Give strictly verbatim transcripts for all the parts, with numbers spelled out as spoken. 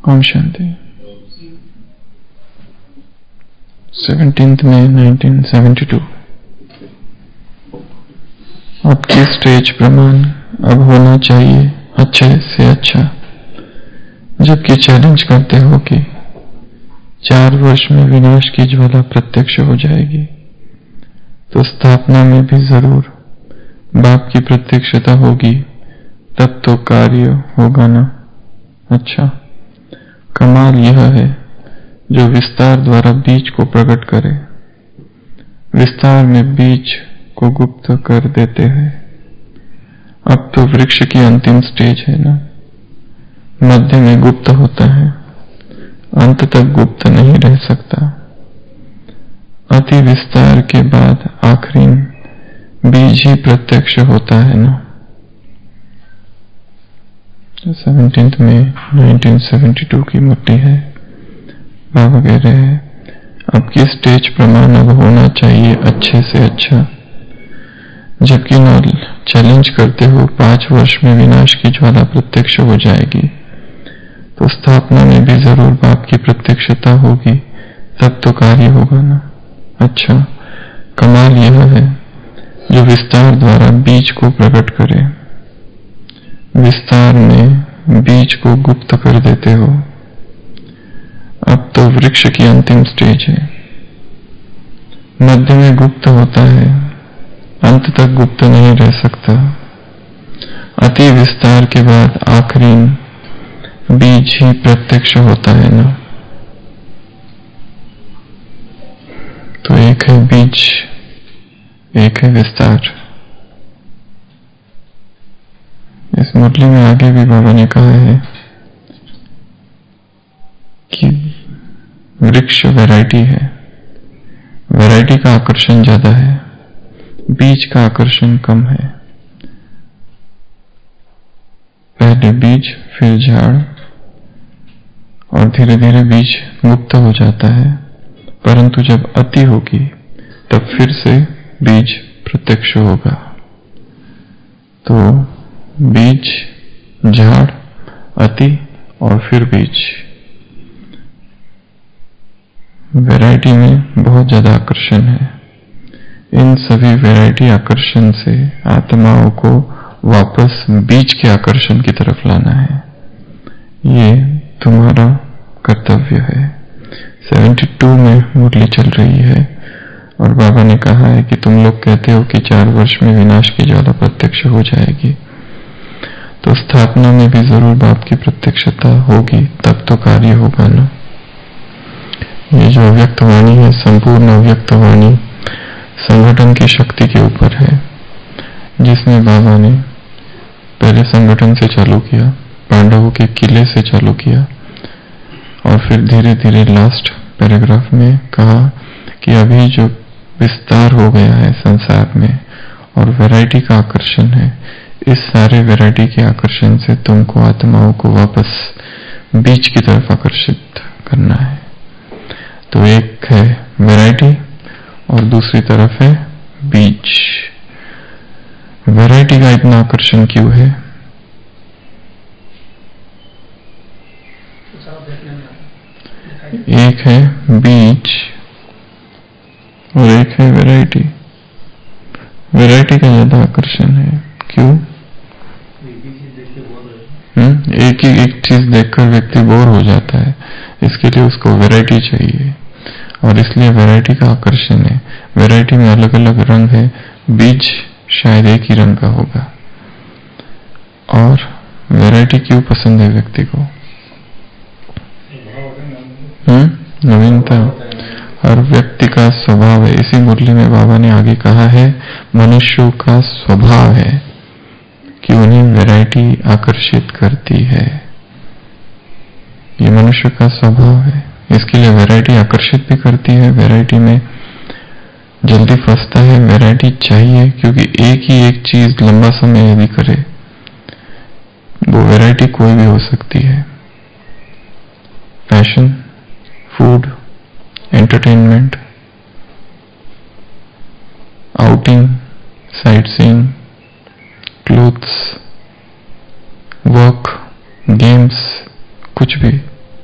ओम Shanti. Seventeenth May nineteen seventy two. आपकी stage प्रमाण अब होना चाहिए अच्छे से अच्छा, जबकि चैलेंज करते हो कि चार वर्ष में विनाश की ज्वाला प्रत्यक्ष हो जाएगी, तो स्थापना में भी जरूर बाप की प्रत्यक्षता होगी, तब तो कार्य होगा ना। अच्छा, कमाल यह है जो विस्तार द्वारा बीज को प्रकट करे, विस्तार में बीज को गुप्त कर देते हैं। अब तो वृक्ष की अंतिम स्टेज है ना, मध्य में गुप्त होता है, अंत तक गुप्त नहीं रह सकता। अति विस्तार के बाद आखिरी बीज ही प्रत्यक्ष होता है ना। सेवनटीन्थ में नाइनटीन सेवेंटी टू की मुरली है। बाबा कह रहे हैं, आपकी स्टेज प्रमाण अब होना चाहिए अच्छे से अच्छा, जबकि नॉल चैलेंज करते हो पांच वर्ष में विनाश की ज्वाला प्रत्यक्ष हो जाएगी, तो स्थापना में भी जरूर बाप की प्रत्यक्षता होगी, तब तो कार्य होगा ना। अच्छा, कमाल यह है जो विस्तार द्वारा बीज को प्रकट करे, विस्तार में बीज को गुप्त कर देते हो। अब तो वृक्ष की अंतिम स्टेज है, मध्य में गुप्त होता है, अंत तक गुप्त नहीं रह सकता। अति विस्तार के बाद आखिरी बीज ही प्रत्यक्ष होता है ना। तो एक है बीज, एक है विस्तार। इस मुरली में आगे भी बाबा ने कहा है कि वृक्ष वैरायटी है, वैरायटी का आकर्षण ज्यादा है, बीज का आकर्षण कम है। पहले बीज, फिर झाड़, और धीरे धीरे बीज मुक्त हो जाता है, परंतु जब अति होगी तब फिर से बीज प्रत्यक्ष होगा। तो बीज, झाड़, अति और फिर बीज, वैरायटी में बहुत ज्यादा आकर्षण है। इन सभी वैरायटी आकर्षण से आत्माओं को वापस बीज के आकर्षण की तरफ लाना है। ये तुम्हारा कर्तव्य है। सेवेंटी टू में मुरली चल रही है और बाबा ने कहा है कि तुम लोग कहते हो कि चार वर्ष में विनाश की ज्वाला प्रत्यक्ष हो जाएगी, तो स्थापना में भी जरूर बाप की प्रत्यक्षता होगी, तब तो कार्य होगा ना। ये जो अव्यक्त वाणी है, संपूर्ण अव्यक्त वाणी संगठन की शक्ति के ऊपर है, जिसमें बाबा ने पहले संगठन से चालू किया, पांडवों के किले से चालू किया, और फिर धीरे धीरे लास्ट पैराग्राफ में कहा कि अभी जो विस्तार हो गया है संसार में और वैरायटी का आकर्षण है, इस सारे वैरायटी के आकर्षण से तुमको आत्माओं को वापस बीज की तरफ आकर्षित करना है। तो एक है वैरायटी और दूसरी तरफ है बीज। वैरायटी का इतना आकर्षण क्यों है? एक है बीज और एक है वैरायटी। वैरायटी का ज्यादा आकर्षण है, क्यों? हम्म एक ही एक चीज देखकर व्यक्ति बोर हो जाता है, इसके लिए उसको वैरायटी चाहिए, और इसलिए वैरायटी का आकर्षण है। वैरायटी में अलग अलग रंग है, बीज शायद एक ही रंग का होगा। और वैरायटी क्यों पसंद है व्यक्ति को? हम्म नवीनता, हर व्यक्ति का स्वभाव है। इसी मुरली में बाबा ने आगे कहा है, मनुष्यों का स्वभाव है कि उन्हें वैरायटी आकर्षित करती है। ये मनुष्य का स्वभाव है, इसके लिए वैरायटी आकर्षित भी करती है, वैरायटी में जल्दी फंसता है। वैरायटी चाहिए क्योंकि एक ही एक चीज लंबा समय यदि करे, वो वैरायटी कोई भी हो सकती है। Passion, food, entertainment, outing, sight seeing, clothes, work, games, कुछ भी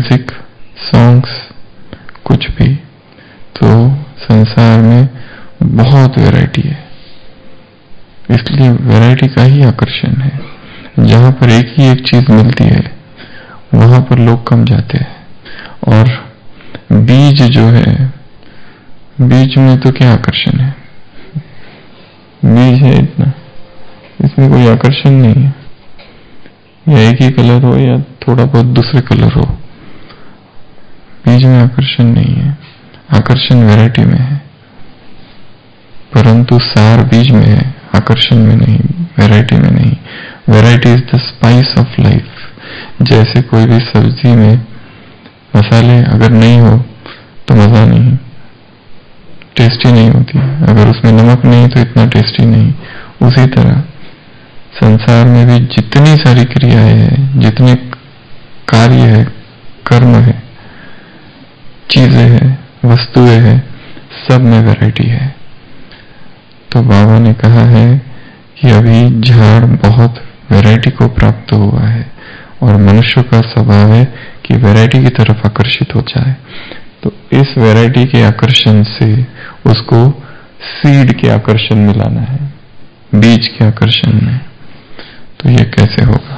म्यूजिक, सॉन्ग्स, कुछ भी, तो संसार में बहुत वैरायटी है। इसलिए वैरायटी का ही आकर्षण है। जहां पर एक ही एक चीज मिलती है वहां पर लोग कम जाते हैं। और बीज जो है, बीज में तो क्या आकर्षण है? बीज है इतना, इसमें कोई आकर्षण नहीं है। या एक ही कलर हो या थोड़ा बहुत दूसरे कलर हो, बीज में आकर्षण नहीं है। आकर्षण वैरायटी में है, परंतु सार बीज में है, आकर्षण में नहीं, वैरायटी में नहीं। Variety is the spice of life. जैसे कोई भी सब्जी में मसाले अगर नहीं हो तो मजा नहीं, टेस्टी नहीं होती। अगर उसमें नमक नहीं तो इतना टेस्टी नहीं। उसी तरह संसार में भी जितनी सारी क्रियाएं हैं, जितने कार्य है, कर्म है, चीजें हैं, वस्तुएं हैं, सब में वैरायटी है। तो बाबा ने कहा है कि अभी झाड़ बहुत वैरायटी को प्राप्त हुआ है और मनुष्य का स्वभाव है कि वैरायटी की तरफ आकर्षित हो जाए। तो इस वैरायटी के आकर्षण से उसको सीड के आकर्षण में लाना है, बीज के आकर्षण में। तो ये कैसे होगा?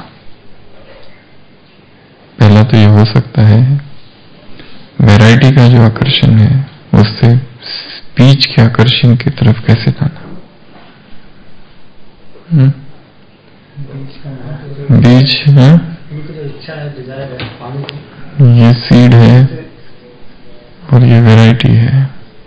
पहला तो ये हो सकता है वैरायटी का जो आकर्षण है उससे बीज के आकर्षण की तरफ कैसे लाना। हुँ? बीज है, ये सीड है और ये वैरायटी है,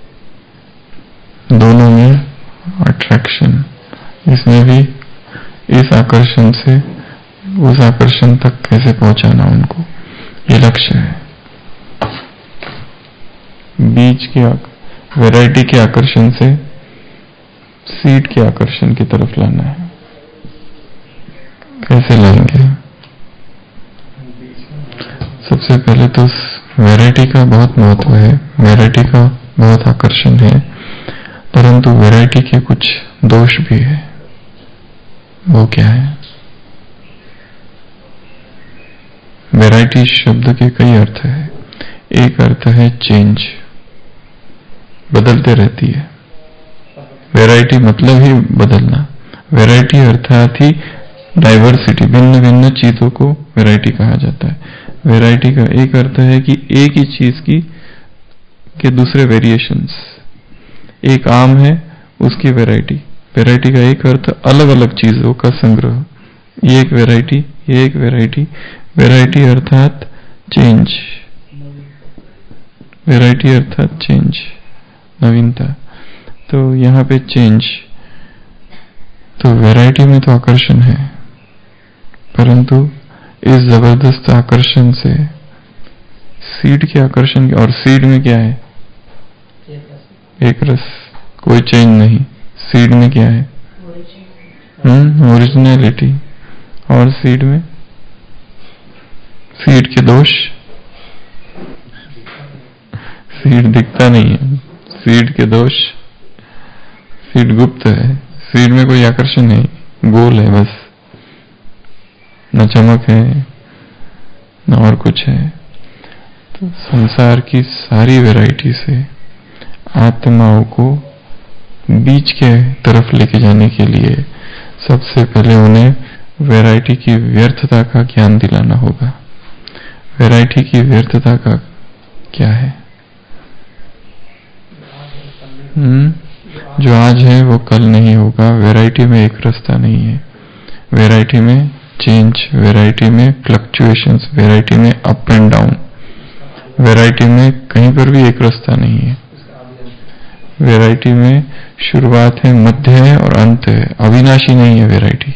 दोनों में अट्रैक्शन। इसमें भी इस आकर्षण से उस आकर्षण तक कैसे पहुंचाना उनको, ये लक्ष्य है। बीज के वैरायटी के आकर्षण से सीड के आकर्षण की तरफ लाना है। कैसे लाएंगे? सबसे पहले तो वैरायटी का बहुत महत्व है, वैरायटी का बहुत आकर्षण है, परंतु वैरायटी के कुछ दोष भी है। वो क्या है? वैरायटी शब्द के कई अर्थ है। एक अर्थ है चेंज, बदलते रहती है। वैरायटी मतलब ही बदलना। वैरायटी अर्थात ही डाइवर्सिटी, भिन्न भिन्न चीजों को वैरायटी कहा जाता है। वैरायटी का एक अर्थ है कि एक ही चीज की के दूसरे वेरिएशंस। एक आम है, उसकी वैरायटी। वैरायटी का एक अर्थ अलग अलग चीजों का संग्रह। ये एक वैरायटी, ये एक वैरायटी। वैरायटी अर्थात चेंज, वैरायटी अर्थात चेंज, नवीनता। तो यहाँ पे चेंज, तो वैरायटी में तो आकर्षण है, परंतु इस जबरदस्त आकर्षण से सीड के आकर्षण, और सीड में क्या है? एक रस, कोई चेंज नहीं। सीड में क्या है? हम्म ओरिजिनलिटी। और सीड में, सीड के दोष, सीड दिखता नहीं है। सीड के दोष, सीड गुप्त है। सीड में कोई आकर्षण नहीं, गोल है बस, न चमक है न और कुछ है। तो संसार की सारी वैरायटी से आत्माओं को बीज के तरफ लेके जाने के लिए सबसे पहले उन्हें वैरायटी की व्यर्थता का ज्ञान दिलाना होगा। वैरायटी की व्यर्थता का क्या है? हम्म जो आज है वो कल नहीं होगा। वैरायटी में एक रास्ता नहीं है। वैरायटी में चेंज, वैरायटी में फ्लक्चुएशंस, वैरायटी में अप एंड डाउन। वैरायटी में कहीं पर भी एक रास्ता नहीं है। वैरायटी में शुरुआत है, मध्य है और अंत है। अविनाशी नहीं है वैरायटी।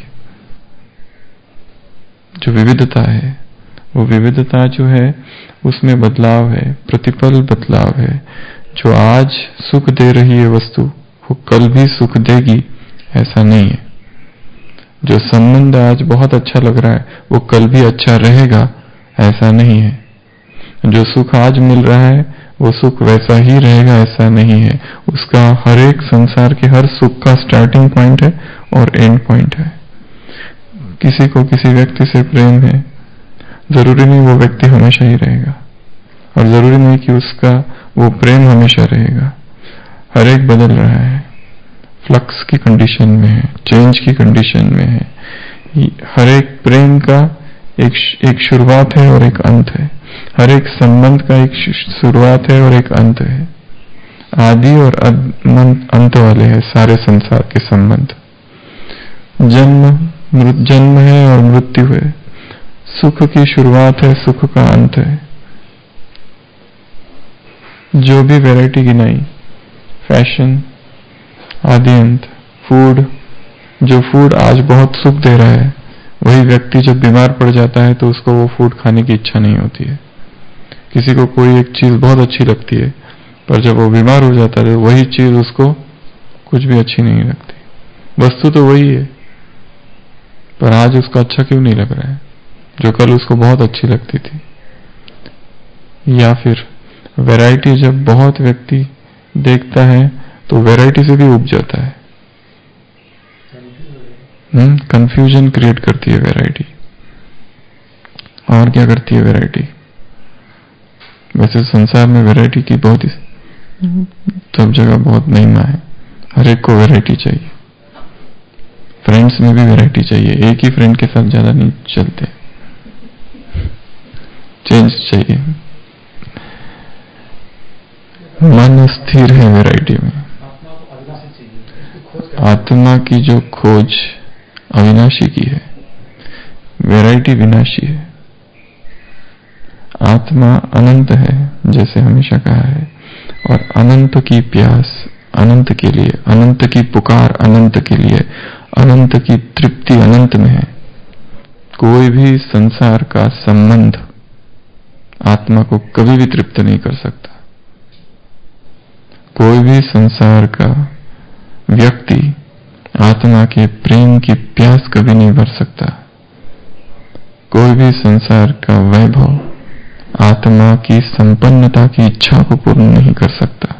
जो विविधता है, वो विविधता जो है उसमें बदलाव है, प्रतिपल बदलाव है। जो आज सुख दे रही है वस्तु, वो कल भी सुख देगी ऐसा नहीं है। जो संबंध आज बहुत अच्छा लग रहा है वो कल भी अच्छा रहेगा ऐसा नहीं है। जो सुख आज मिल रहा है वो सुख वैसा ही रहेगा ऐसा नहीं है। उसका हर एक, संसार के हर सुख का स्टार्टिंग पॉइंट है और एंड पॉइंट है। किसी को किसी व्यक्ति से प्रेम है, जरूरी नहीं वो व्यक्ति हमेशा ही रहेगा। और जरूरी नहीं कि उसका वो प्रेम हमेशा रहेगा। हर एक बदल रहा है, फ्लक्स की कंडीशन में है, चेंज की कंडीशन में है। हर एक प्रेम का एक एक शुरुआत है और एक अंत है। हर एक संबंध का एक शुरुआत है और एक अंत है। आदि और अंत वाले हैं सारे संसार के संबंध। जन्म जन्म है और मृत्यु है। सुख की शुरुआत है, सुख का अंत है। जो भी वैरायटी गिनाई, फैशन, आदि अंत, फूड, जो फूड आज बहुत सुख दे रहा है, वही व्यक्ति जब बीमार पड़ जाता है तो उसको वो फूड खाने की इच्छा नहीं होती है। किसी को कोई एक चीज बहुत अच्छी लगती है, पर जब वो बीमार हो जाता है वही चीज उसको कुछ भी अच्छी नहीं लगती। वस्तु तो वही है, पर आज उसको अच्छा क्यों नहीं लग रहा है, जो कल उसको बहुत अच्छी लगती थी। या फिर वैरायटी जब बहुत व्यक्ति देखता है तो वैरायटी से भी उब जाता है। हम्म कंफ्यूजन क्रिएट करती है वैरायटी। और क्या करती है वैरायटी? वैसे संसार में वैरायटी की बहुत ही सब जगह बहुत महिमा है। हर एक को वैरायटी चाहिए। फ्रेंड्स में भी वैरायटी चाहिए। एक ही फ्रेंड के साथ ज्यादा नहीं चलते, चेंज चाहिए। मन स्थिर है वैरायटी में। आत्मा की जो खोज अविनाशी की है, वैरायटी विनाशी है। आत्मा अनंत है, जैसे हमेशा कहा है, और अनंत की प्यास अनंत के लिए, अनंत की पुकार अनंत के लिए, अनंत की तृप्ति अनंत में है। कोई भी संसार का संबंध आत्मा को कभी भी तृप्त नहीं कर सकता। कोई भी संसार का व्यक्ति आत्मा के प्रेम की प्यास कभी नहीं भर सकता। कोई भी संसार का वैभव आत्मा की संपन्नता की इच्छा को पूर्ण नहीं कर सकता।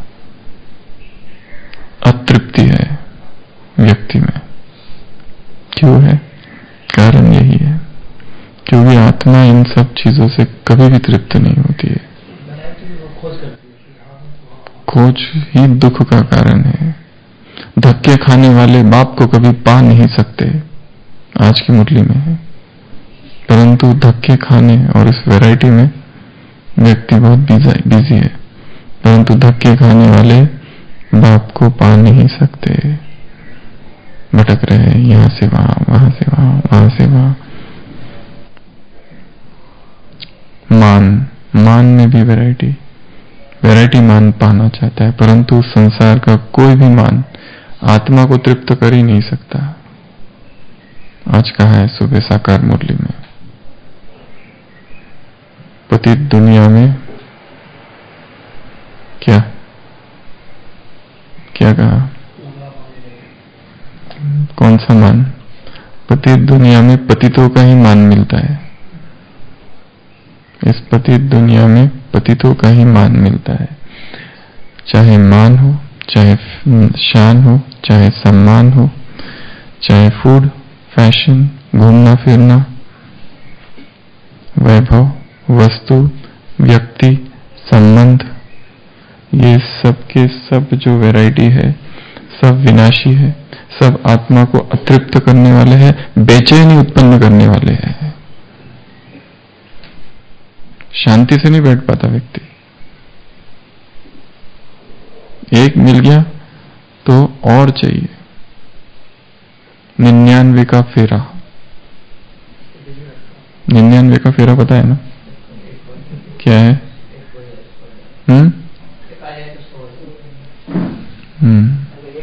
अतृप्ति है व्यक्ति में। क्यों है? कारण यही है, क्योंकि आत्मा इन सब चीजों से कभी भी तृप्त नहीं होती है। खोज ही दुख का कारण है। धक्के खाने वाले बाप को कभी पा नहीं सकते, आज की मुरली में है। परंतु धक्के खाने और इस वैरायटी में व्यक्ति बहुत बिजी है, परंतु धक्के खाने वाले बाप को पा नहीं सकते। भटक रहे हैं यहां से वहां, वहां से वहां, वहां से वहां। मान, मान में भी वैरायटी, वैरायटी मान पाना चाहता है, परंतु संसार का कोई भी मान आत्मा को तृप्त कर ही नहीं सकता। आज कहा है सुबह साकार मुरली में, पतित दुनिया में क्या क्या कहा? कौन सा मान? पतित दुनिया में पतितों का ही मान मिलता है। इस पतित दुनिया में पतितों का ही मान मिलता है। चाहे मान हो, चाहे शान हो, चाहे सम्मान हो, चाहे फूड, फैशन, घूमना फिरना, वैभव, वस्तु, व्यक्ति, संबंध, ये सब के सब जो वैरायटी है सब विनाशी है। सब आत्मा को अतृप्त करने वाले हैं, बेचैनी उत्पन्न करने वाले हैं। शांति से नहीं बैठ पाता व्यक्ति। एक मिल गया तो और चाहिए। निन्यानवे का फेरा, निन्यानवे का फेरा पता है ना क्या है? हम्म हम्म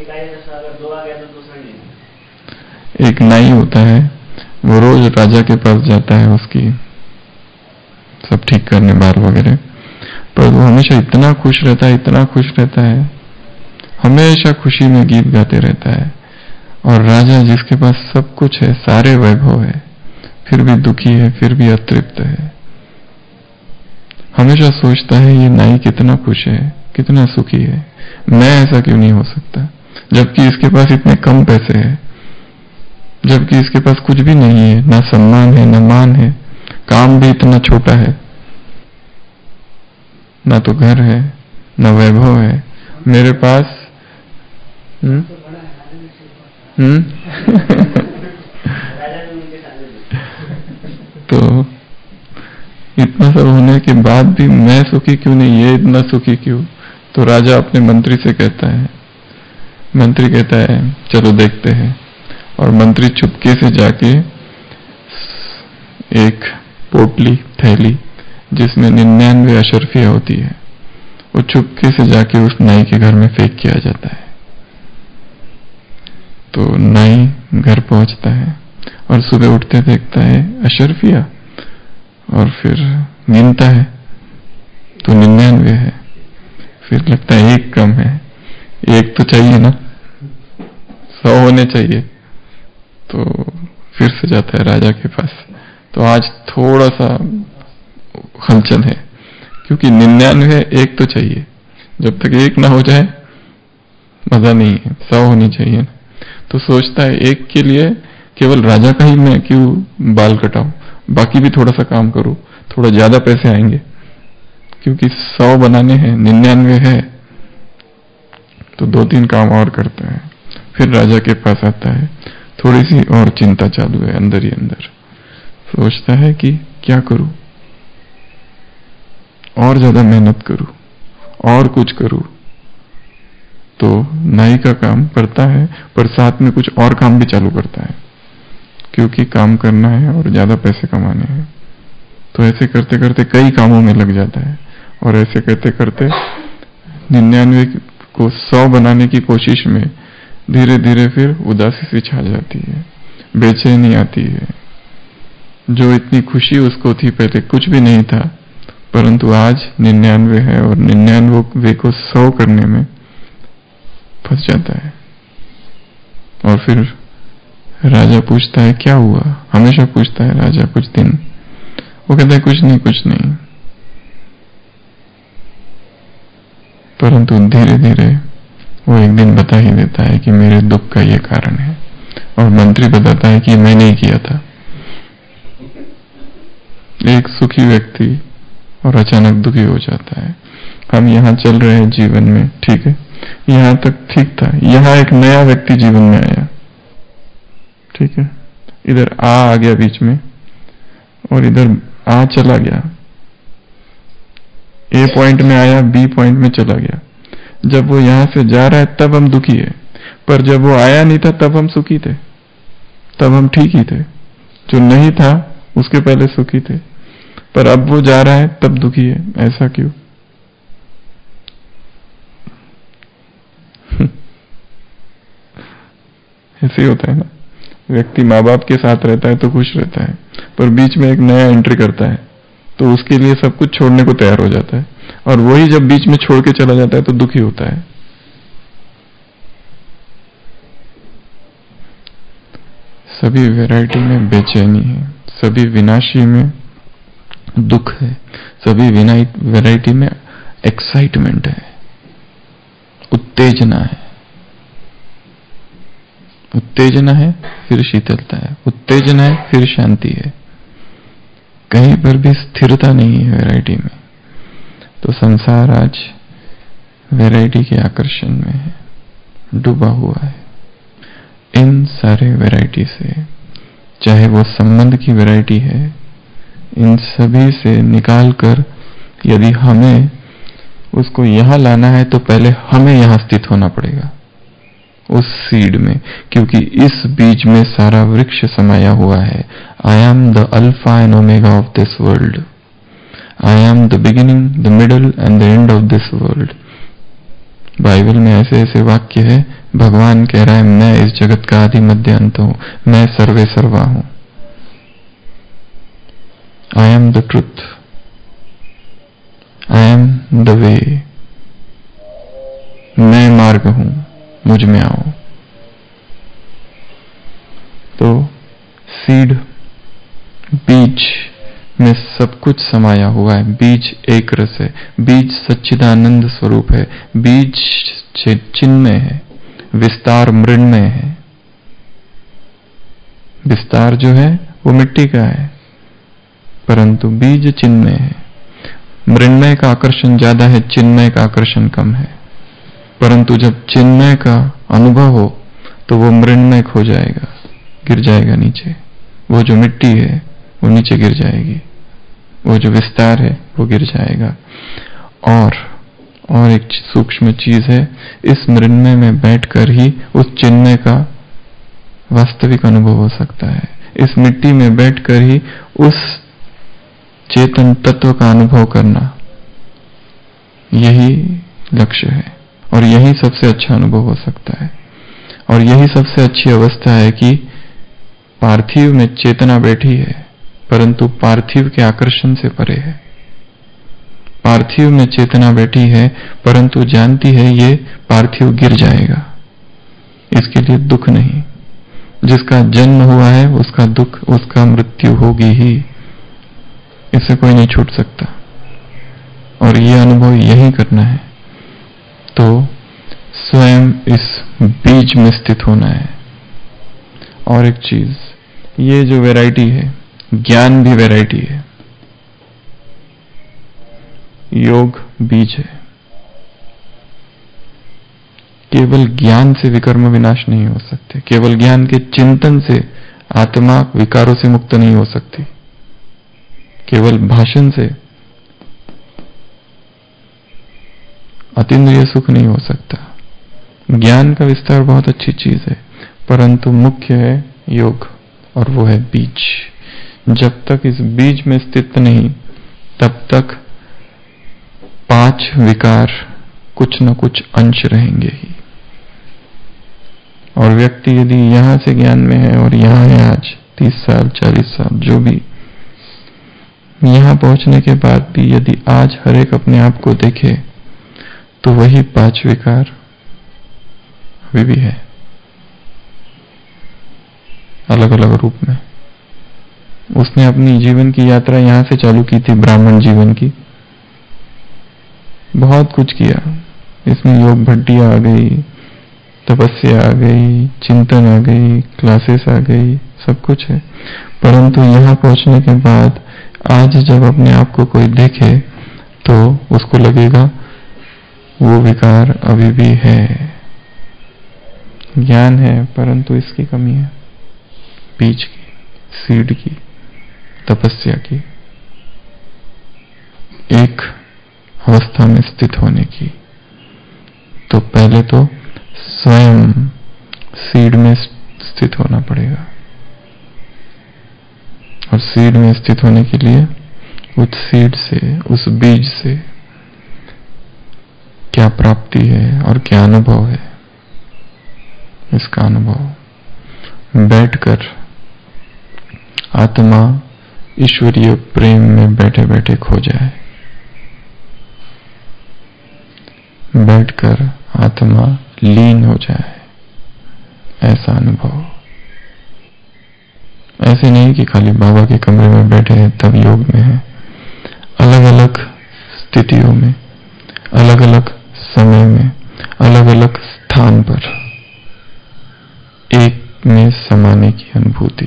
एक नाई होता है, वो रोज राजा के पास जाता है उसकी सब ठीक करने, बाल वगैरह, पर वो हमेशा इतना खुश रहता है, इतना खुश रहता है, हमेशा खुशी में गीत गाते रहता है। और राजा जिसके पास सब कुछ है, सारे वैभव है, फिर भी दुखी है, फिर भी अतृप्त है। हमेशा सोचता है ये नाई कितना खुश है, कितना सुखी है, मैं ऐसा क्यों नहीं हो सकता, जबकि इसके पास इतने कम पैसे हैं, जबकि इसके पास कुछ भी नहीं है, ना सम्मान है, ना मान है, काम भी इतना छोटा है। ना तो घर है, ना वैभव है मेरे पास। हम्म हम्म तो इतना सब होने के बाद भी मैं सुखी क्यों नहीं, ये इतना सुखी क्यों? तो राजा अपने मंत्री से कहता है, मंत्री कहता है चलो देखते हैं। और मंत्री चुपके से जाके एक पोटली, थैली जिसमें निन्यानवे अशर्फियां होती है, वो चुपके से जाके उस नाई के घर में फेंक के आ जाता है। तो नाई घर पहुंचता है और सुबह उठते देखता है अशर्फिया, और फिर गिनता है तो निन्यानवे है। फिर लगता है एक कम है, एक तो चाहिए ना, सौ होने चाहिए। तो फिर से जाता है राजा के पास। तो आज थोड़ा सा हलचल है, क्योंकि निन्यानवे एक तो चाहिए, जब तक एक ना हो जाए मजा नहीं है, सौ होनी चाहिए। तो सोचता है एक के लिए केवल राजा का ही मैं क्यों बाल कटाऊं, बाकी भी थोड़ा सा काम करूं, थोड़ा ज्यादा पैसे आएंगे, क्योंकि सौ बनाने हैं, निन्यानवे है तो दो तीन काम और करता है। फिर राजा के पास आता है, थोड़ी सी और चिंता चालू है अंदर ही अंदर। सोचता है कि क्या करूं, और ज्यादा मेहनत करूं, और कुछ करूं। तो नाई का काम करता है, पर साथ में कुछ और काम भी चालू करता है, क्योंकि काम करना है और ज्यादा पैसे कमाने हैं। तो ऐसे करते करते कई कामों में लग जाता है, और ऐसे करते करते निन्यानवे को सौ बनाने की कोशिश में धीरे धीरे फिर उदासी सी छा जाती है, बेचैनी आती है। जो इतनी खुशी उसको थी पहले कुछ भी नहीं था, परंतु आज निन्यानवे है और निन्यानवे को सौ करने में फंस जाता है। और फिर राजा पूछता है क्या हुआ, हमेशा पूछता है राजा कुछ दिन। वो कहता है कुछ नहीं कुछ नहीं, परंतु धीरे धीरे वो एक दिन बता ही देता है कि मेरे दुख का ये कारण है। और मंत्री बताता है कि मैंने ही किया था। एक सुखी व्यक्ति और अचानक दुखी हो जाता है। हम यहाँ चल रहे हैं जीवन में, ठीक है, यहाँ तक ठीक था, यहाँ एक नया व्यक्ति जीवन में आया, ठीक है, इधर आ आ गया बीच में, और इधर आ चला गया, ए पॉइंट में आया, बी पॉइंट में चला गया। जब वो यहां से जा रहा है तब हम दुखी है, पर जब वो आया नहीं था तब हम सुखी थे, तब हम ठीक ही थे। जो नहीं था उसके पहले सुखी थे, पर अब वो जा रहा है तब दुखी है। ऐसा क्यों? ऐसे ही होता है ना, व्यक्ति माँ बाप के साथ रहता है तो खुश रहता है, पर बीच में एक नया एंट्री करता है तो उसके लिए सब कुछ छोड़ने को तैयार हो जाता है, और वही जब बीच में छोड़ के चला जाता है तो दुखी होता है। सभी वैरायटी में बेचैनी है, सभी विनाशी में दुख है, सभी वैरायटी में एक्साइटमेंट है, उत्तेजना है। उत्तेजना है फिर शीतलता है, उत्तेजना है फिर शांति है, कहीं पर भी स्थिरता नहीं है वैरायटी में। तो संसार आज वैरायटी के आकर्षण में है, डूबा हुआ है। इन सारे वैरायटी से, चाहे वो संबंध की वैरायटी है, इन सभी से निकालकर यदि हमें उसको यहां लाना है तो पहले हमें यहां स्थित होना पड़ेगा, उस सीड में, क्योंकि इस बीज में सारा वृक्ष समाया हुआ है। I am the alpha and omega of this world, I am the beginning, the middle and the end of this world. Bible में ऐसे ऐसे वाक्य है, भगवान कह रहा है मैं इस जगत का आदि मध्य अंत हूं, मैं सर्वे सर्वा हूं। I am the truth, I am the way, मैं मार्ग हूं, मुझ में आओ। तो सीड, बीज में सब कुछ समाया हुआ है। बीज एक रस है, बीज सच्चिदानंद स्वरूप है, बीज चिन्मय है, विस्तार मृण्मय है। विस्तार जो है वो मिट्टी का है, परंतु बीज चिन्मय है। मृण्मय का आकर्षण ज्यादा है, चिन्मय का आकर्षण कम है। परंतु जब चिन्मय का अनुभव हो तो वो मृण्मय खो जाएगा, गिर जाएगा नीचे। वो जो मिट्टी है वो नीचे गिर जाएगी, वो जो विस्तार है वो गिर जाएगा। और और एक सूक्ष्म चीज है, इस मृण्मय में बैठकर ही उस चिन्मय का वास्तविक अनुभव हो सकता है। इस मिट्टी में बैठकर ही उस चेतन तत्व का अनुभव करना, यही लक्ष्य है और यही सबसे अच्छा अनुभव हो सकता है। और यही सबसे अच्छी अवस्था है कि पार्थिव में चेतना बैठी है परंतु पार्थिव के आकर्षण से परे है। पार्थिव में चेतना बैठी है परंतु जानती है ये पार्थिव गिर जाएगा, इसके लिए दुख नहीं। जिसका जन्म हुआ है उसका दुख, उसका मृत्यु होगी ही, इससे कोई नहीं छूट सकता। और ये अनुभव यही करना है तो स्वयं इस बीज में स्थित होना है। और एक चीज, ये जो वैरायटी है, ज्ञान भी वैरायटी है, योग बीज है। केवल ज्ञान से विकर्म विनाश नहीं हो सकते, केवल ज्ञान के चिंतन से आत्मा विकारों से मुक्त नहीं हो सकती, केवल भाषण से अतीन्द्रिय सुख नहीं हो सकता। ज्ञान का विस्तार बहुत अच्छी चीज है परंतु मुख्य है योग, और वो है बीज। जब तक इस बीज में स्थित नहीं तब तक पांच विकार कुछ न कुछ अंश रहेंगे ही। और व्यक्ति यदि यहां से ज्ञान में है और यहां है आज तीस साल चालीस साल जो भी, यहां पहुंचने के बाद भी यदि आज हर एक अपने आप को देखे तो वही पांच विकार अभी भी है, अलग अलग रूप में। उसने अपनी जीवन की यात्रा यहां से चालू की थी, ब्राह्मण जीवन की, बहुत कुछ किया। इसमें योग भट्टियां आ गई, तपस्या आ गई, चिंतन आ गई, क्लासेस आ गई, सब कुछ है। परंतु यहां पहुंचने के बाद आज जब अपने आप को कोई देखे तो उसको लगेगा वो विकार अभी भी है। ज्ञान है परंतु इसकी कमी है, बीज की, सीड की, तपस्या की, एक अवस्था में स्थित होने की। तो पहले तो स्वयं सीड में स्थित होना पड़ेगा। और सीड में स्थित होने के लिए उस सीड से, उस बीज से क्या प्राप्ति है और क्या अनुभव है, इसका अनुभव बैठकर आत्मा ईश्वरीय प्रेम में बैठे बैठे खो जाए, बैठकर आत्मा लीन हो जाए, ऐसा अनुभव। ऐसे नहीं कि खाली बाबा के कमरे में बैठे हैं तब योग में है। अलग अलग स्थितियों में, अलग अलग समय में, अलग अलग स्थान पर एक में समाने की अनुभूति।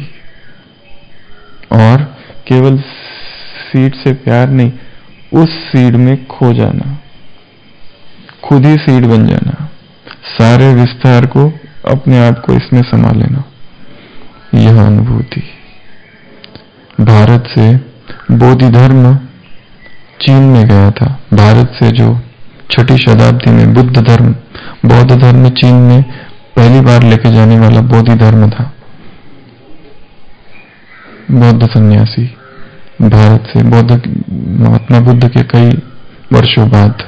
और केवल सीड से प्यार नहीं, उस सीड में खो जाना, खुद ही सीड बन जाना, सारे विस्तार को अपने आप को इसमें समा लेना, यह अनुभूति। भारत से बोधि धर्म चीन में गया था। भारत से जो छठी शताब्दी में बुद्ध धर्म, बौद्ध धर्म चीन में पहली बार लेके जाने वाला बोधि धर्म था। बौद्ध सन्यासी भारत से बौद्ध महात्मा बुद्ध के कई वर्षों बाद,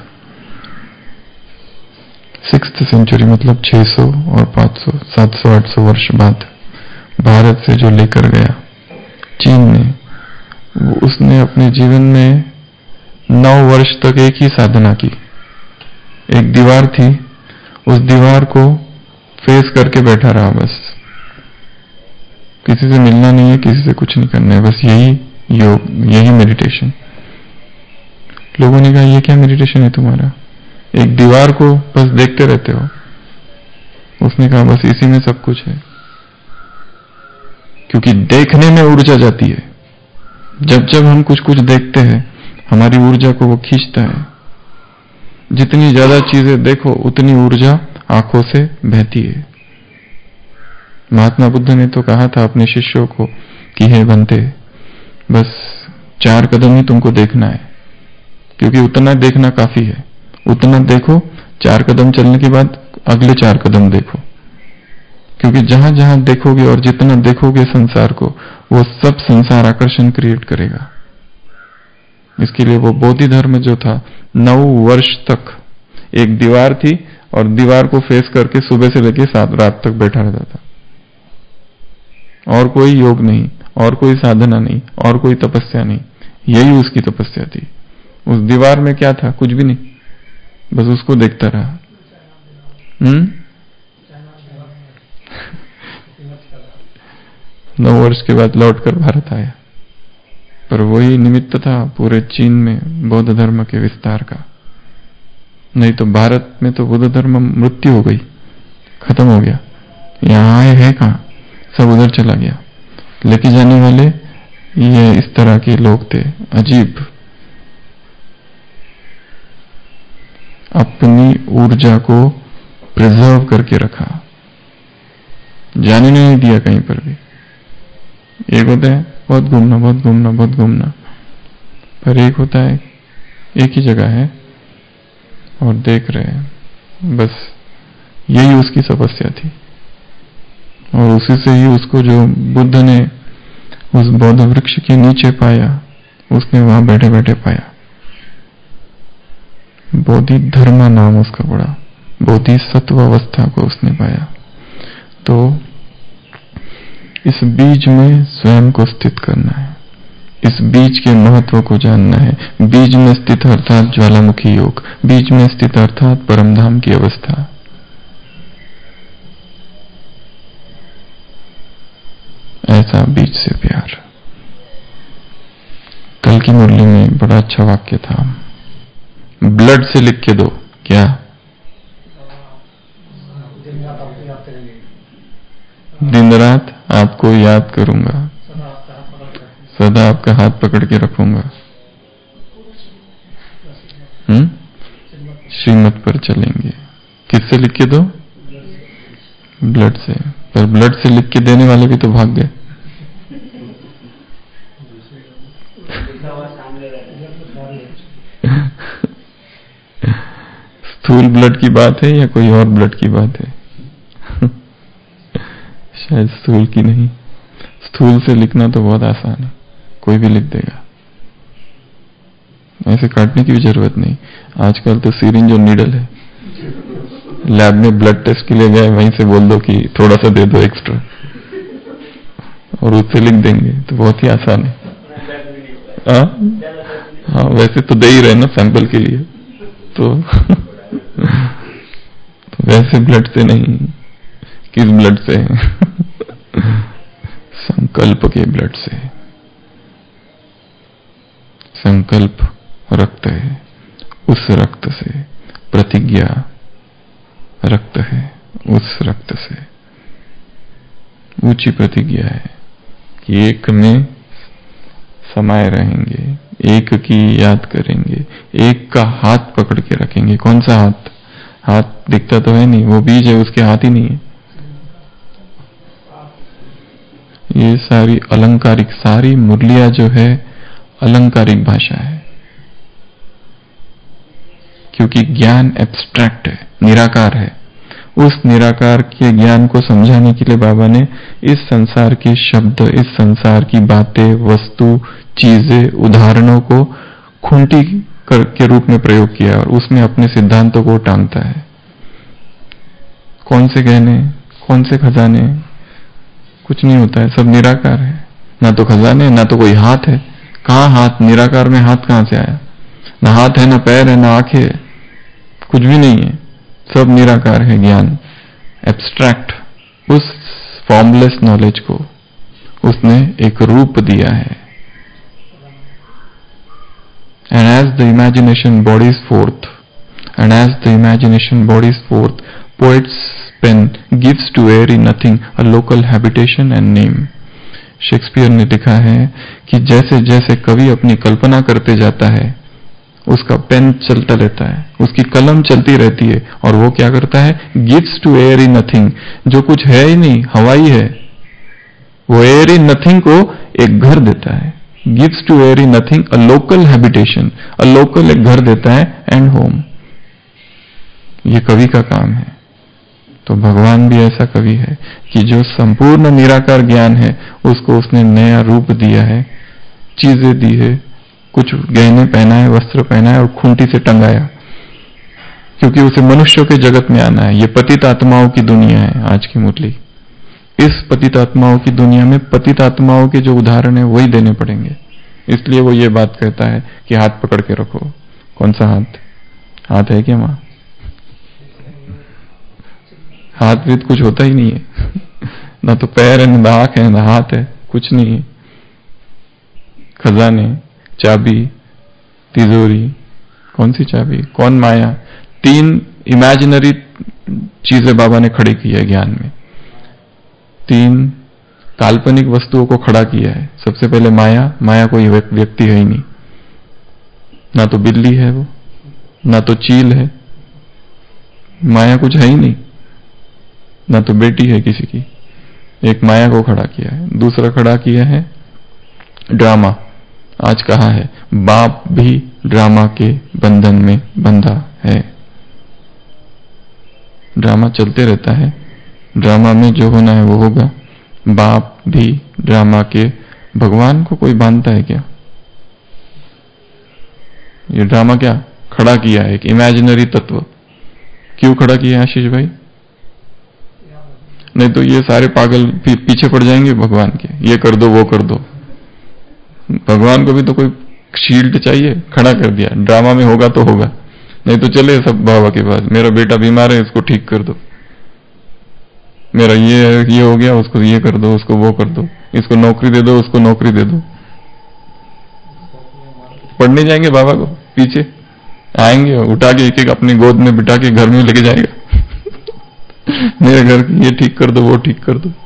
सिक्स्थ सेंचुरी मतलब छह सौ और पांच सौ, सात सौ आठ सौ वर्ष बाद भारत से जो लेकर गया चीन में, वो उसने अपने जीवन में नौ वर्ष तक एक ही साधना की। एक दीवार थी, उस दीवार को फेस करके बैठा रहा, बस किसी से मिलना नहीं है, किसी से कुछ नहीं करना है, बस यही योग, यही मेडिटेशन। लोगों ने कहा ये क्या मेडिटेशन है तुम्हारा, एक दीवार को बस देखते रहते हो। उसने कहा बस इसी में सब कुछ है, क्योंकि देखने में ऊर्जा जाती है। जब जब हम कुछ कुछ देखते हैं हमारी ऊर्जा को वो खींचता है। जितनी ज्यादा चीजें देखो उतनी ऊर्जा आंखों से बहती है। महात्मा बुद्ध ने तो कहा था अपने शिष्यों को कि हे बनते, बस चार कदम ही तुमको देखना है, क्योंकि उतना देखना काफी है। उतना देखो, चार कदम चलने के बाद अगले चार कदम देखो, क्योंकि जहां जहां देखोगे और जितना देखोगे संसार को, वो सब संसार आकर्षण क्रिएट करेगा। इसके लिए वो बोधि धर्म जो था, नौ वर्ष तक एक दीवार थी और दीवार को फेस करके सुबह से लेकर सात रात तक बैठा रहता था। और कोई योग नहीं, और कोई साधना नहीं, और कोई तपस्या नहीं, यही उसकी तपस्या थी। उस दीवार में क्या था? कुछ भी नहीं, बस उसको देखता रहा। हम्म नौ वर्ष के बाद लौटकर भारत आया, पर वही निमित्त था पूरे चीन में बौद्ध धर्म के विस्तार का। नहीं तो भारत में तो बुद्ध धर्म मृत्यु हो गई, खत्म हो गया। यहाँ आए है कहाँ, सब उधर चला गया। लेके जाने वाले ये इस तरह के लोग थे, अजीब। अपनी ऊर्जा को प्रिजर्व करके रखा, जाने नहीं दिया कहीं पर भी। एक होता है बहुत घूमना बहुत घूमना बहुत घूमना, पर एक होता है एक ही जगह है और देख रहे हैं, बस यही उसकी तपस्या थी। और उसी से ही उसको जो बुद्ध ने उस बौद्ध वृक्ष के नीचे पाया, उसने वहां बैठे बैठे पाया। बोधि धर्म नाम उसका पड़ा, बोधि सत्व अवस्था को उसने पाया। तो इस बीज में स्वयं को स्थित करना है, इस बीज के महत्व को जानना है। बीज में स्थित अर्थात ज्वालामुखी योग, बीज में स्थित अर्थात परमधाम की अवस्था। ऐसा बीज से प्यार। कल की मुरली में बड़ा अच्छा वाक्य था, ब्लड से लिख के दो। क्या? दिन रात आपको याद करूंगा, सदा आपका हाथ पकड़ के रखूंगा। हम्म श्रीमत पर चलेंगे। किससे लिख के दो? ब्लड से। पर ब्लड से लिख के देने वाले भी तो भाग गए। स्थूल ब्लड की बात है या कोई और ब्लड की बात है? शायद स्थूल की नहीं। स्थूल से लिखना तो बहुत आसान है, कोई भी लिख देगा, ऐसे काटने की भी जरूरत नहीं। आजकल तो सिरिंज और नीडल है। लैब में ब्लड टेस्ट के लिए गए, वहीं से बोल दो कि थोड़ा सा दे दो एक्स्ट्रा, और उससे लिख देंगे, तो बहुत ही आसान है। हाँ हाँ, वैसे तो दे ही रहे ना सैंपल के लिए, तो, तो वैसे ब्लड से नहीं। किस ब्लड से? संकल्प के ब्लड से। संकल्प रक्त है, उस रक्त से। प्रतिज्ञा रक्त है, उस रक्त से। ऊंची प्रतिज्ञा है कि एक में समाये रहेंगे, एक की याद करेंगे, एक का हाथ पकड़ के रखेंगे। कौन सा हाथ? हाथ दिखता तो है नहीं, वो बीज है, उसके हाथ ही नहीं है। ये सारी अलंकारिक, सारी मुरलिया जो है अलंकारिक भाषा है, क्योंकि ज्ञान एब्स्ट्रैक्ट है, निराकार है। उस निराकार के ज्ञान को समझाने के लिए बाबा ने इस संसार के शब्द, इस संसार की बातें, वस्तु, चीजें, उदाहरणों को खूंटी के रूप में प्रयोग किया और उसमें अपने सिद्धांतों को टांगता है। कौन से गहने, कौन से खजाने? कुछ नहीं होता है, सब निराकार है। ना तो खजाने, ना तो कोई हाथ है। कहाँ हाथ? निराकार में हाथ कहां से आया? ना हाथ है, ना पैर है, ना आंखें है, कुछ भी नहीं है, सब निराकार है। ज्ञान एब्स्ट्रैक्ट, उस फॉर्मलेस नॉलेज को उसने एक रूप दिया है। And as the imagination bodies forth, and as the imagination bodies forth, poet's pen gives to airy nothing a local habitation and name. Shakespeare ने लिखा है कि जैसे जैसे कवि अपनी कल्पना करते जाता है, उसका पेन चलता रहता है, उसकी कलम चलती रहती है, और वो क्या करता है, gives to air in nothing, जो कुछ है ही नहीं, हवाई है, वो एयर इन नथिंग को एक घर देता है। Gives to air in nothing a local habitation, a local एक घर देता है, एंड होम। ये कवि का काम है। तो भगवान भी ऐसा कवि है कि जो संपूर्ण निराकार ज्ञान है उसको उसने नया रूप दिया है, चीजें दी है, कुछ गहने पहनाए, वस्त्र पहनाए और खूंटी से टंगाया, क्योंकि उसे मनुष्यों के जगत में आना है। ये पतित आत्माओं की दुनिया है आज की मुरली। इस पतित आत्माओं की दुनिया में पतित आत्माओं के जो उदाहरण है वही देने पड़ेंगे। इसलिए वो ये बात कहता है कि हाथ पकड़ के रखो। कौन सा हाथ? हाथ है क्या मां? हाथ भी कुछ होता ही नहीं है ना तो पैर है, ना आंख है, ना हाथ है, कुछ नहीं है। खजाने, चाबी, तिजोरी, कौन सी चाबी, कौन माया, तीन इमेजिनरी चीजें बाबा ने खड़ी की है ज्ञान में। तीन काल्पनिक वस्तुओं को खड़ा किया है। सबसे पहले माया, माया कोई व्यक्ति है ही नहीं, ना तो बिल्ली है वो, ना तो चील है, माया कुछ है ही नहीं, ना तो बेटी है किसी की। एक माया को खड़ा किया है। दूसरा खड़ा किया है ड्रामा। आज कहा है बाप भी ड्रामा के बंधन में बंधा है। ड्रामा चलते रहता है, ड्रामा में जो होना है वो होगा। बाप भी ड्रामा के, भगवान को कोई बांधता है क्या? ये ड्रामा क्या खड़ा किया है? एक इमेजिनरी तत्व। क्यों खड़ा किया है आशीष भाई? नहीं तो ये सारे पागल पीछे पड़ जाएंगे भगवान के, ये कर दो वो कर दो। भगवान को भी तो कोई शील्ड चाहिए, खड़ा कर दिया। ड्रामा में होगा तो होगा, नहीं तो चले सब बाबा के पास, मेरा बेटा बीमार है इसको ठीक कर दो, मेरा ये ये हो गया उसको ये कर दो, उसको वो कर दो, इसको नौकरी दे दो, उसको नौकरी दे दो। पढ़ने जाएंगे बाबा को, पीछे आएंगे, उठा के एक एक अपनी गोद में बिठा के घर में लेके जाएगा मेरे घर ये ठीक कर दो, वो ठीक कर दो।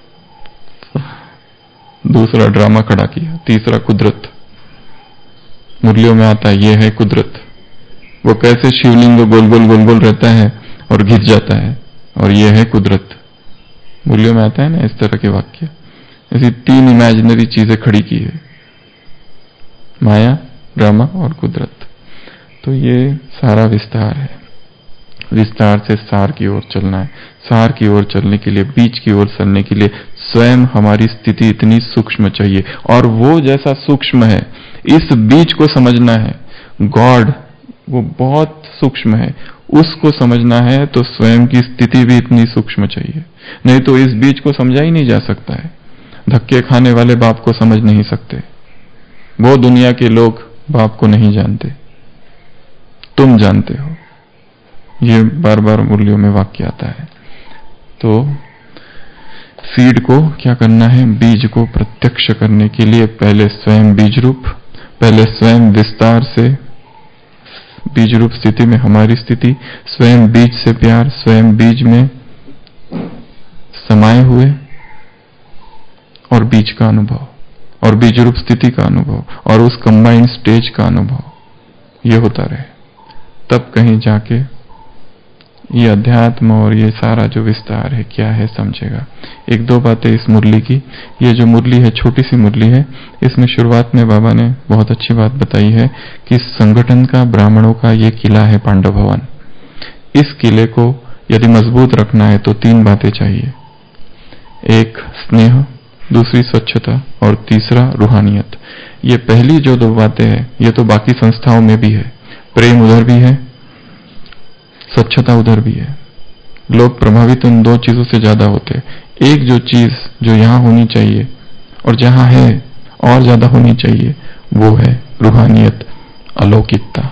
दूसरा ड्रामा खड़ा किया। तीसरा कुदरत। मुरलियों में आता है ये है कुदरत। वो कैसे शिवलिंग गोल गोल गोल गोल रहता है और घिस जाता है, और ये है कुदरत। मुरलियों में आता है ना इस तरह के वाक्य। ऐसी तीन इमेजिनरी चीजें खड़ी की है, माया, ड्रामा और कुदरत। तो ये सारा विस्तार है। विस्तार से सार की ओर चलना है। सार की ओर चलने के लिए, बीच की ओर चलने के लिए स्वयं हमारी स्थिति इतनी सूक्ष्म चाहिए, और वो जैसा सूक्ष्म है इस बीज को समझना है। गॉड वो बहुत सूक्ष्म है, उसको समझना है तो स्वयं की स्थिति भी इतनी सूक्ष्म चाहिए, नहीं तो इस बीज को समझा ही नहीं जा सकता है। धक्के खाने वाले बाप को समझ नहीं सकते, वो दुनिया के लोग बाप को नहीं जानते, तुम जानते हो। ये बार बार मुरलियों में वाक्य आता है। तो सीड को क्या करना है? बीज को प्रत्यक्ष करने के लिए पहले स्वयं बीज रूप, पहले स्वयं विस्तार से बीज रूप स्थिति में हमारी स्थिति, स्वयं बीज से प्यार, स्वयं बीज में समाये हुए, और बीज का अनुभव, और बीज रूप स्थिति का अनुभव, और उस कंबाइंड स्टेज का अनुभव, ये होता रहे। तब कहीं जाके ये अध्यात्म और ये सारा जो विस्तार है क्या है समझेगा। एक दो बातें इस मुरली की। ये जो मुरली है छोटी सी मुरली है, इसमें शुरुआत में बाबा ने बहुत अच्छी बात बताई है कि संगठन का, ब्राह्मणों का ये किला है पांडव भवन। इस किले को यदि मजबूत रखना है तो तीन बातें चाहिए। एक स्नेह, दूसरी स्वच्छता, और तीसरा रूहानियत। ये पहली जो दो बातें हैं ये तो बाकी संस्थाओं में भी है। प्रेम उधर भी है, स्वच्छता उधर भी है। लोग प्रभावित उन दो चीजों से ज्यादा होते हैं। एक जो चीज जो यहां होनी चाहिए और जहां है और ज्यादा होनी चाहिए वो है रूहानियत, अलौकिकता।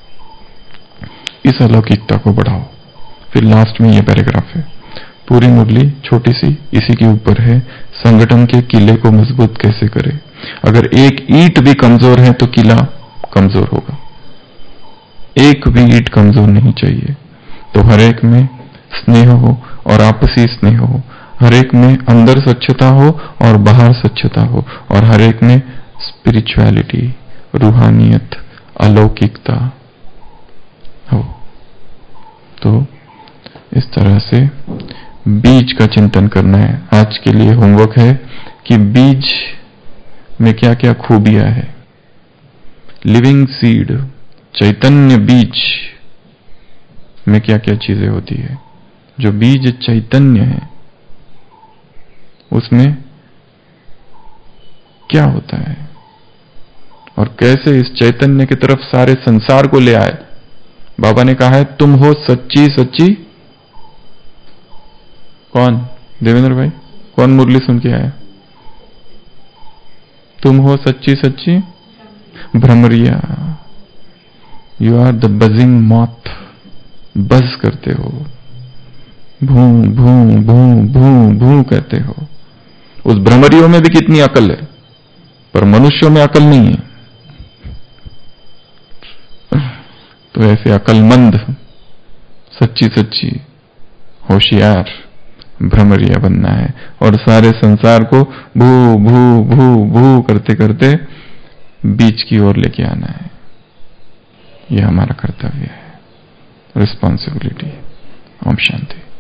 इस अलौकिकता को बढ़ाओ। फिर लास्ट में ये पैराग्राफ है, पूरी मुरली छोटी सी इसी के ऊपर है, संगठन के किले को मजबूत कैसे करें। अगर एक ईंट भी कमजोर है तो किला कमजोर होगा। एक भी ईंट कमजोर नहीं चाहिए। तो हर एक में स्नेह हो और आपसी स्नेह हो। हर एक में अंदर स्वच्छता हो और बाहर स्वच्छता हो, और हर एक में स्पिरिचुअलिटी, रूहानियत, अलौकिकता हो। तो इस तरह से बीज का चिंतन करना है। आज के लिए होमवर्क है कि बीज में क्या क्या खूबियां है। लिविंग सीड, चैतन्य बीज में क्या क्या चीजें होती है। जो बीज चैतन्य है उसमें क्या होता है और कैसे इस चैतन्य की तरफ सारे संसार को ले आए। बाबा ने कहा है तुम हो सच्ची सच्ची, कौन देवेंद्र भाई, कौन मुरली सुन के आया? तुम हो सच्ची सच्ची भ्रमरिया। You are the buzzing moth, buzz करते हो, भू भू भू भू भू कहते हो। उस भ्रमरियों में भी कितनी अकल है, पर मनुष्यों में अकल नहीं है। तो ऐसे अकलमंद, सच्ची सच्ची होशियार भ्रमरिया बनना है और सारे संसार को भू भू भू भू करते करते बीच की ओर लेके आना है। यह हमारा कर्तव्य है, रिस्पॉन्सिबिलिटी। ओम शांति।